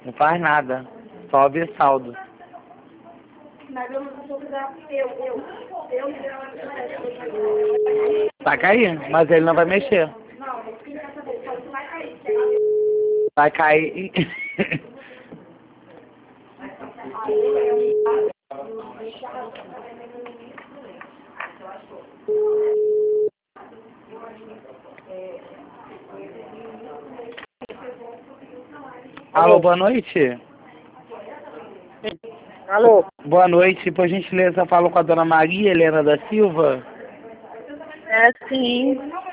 Não faz nada. Só ver saldo. Mas eu não vou dar. Vai cair, mas ele não vai mexer. Não, eu queria saber, só vai cair. Vai cair. Alô, boa noite. Alô? Boa noite, por gentileza, falo com a dona Maria Helena da Silva. É, sim.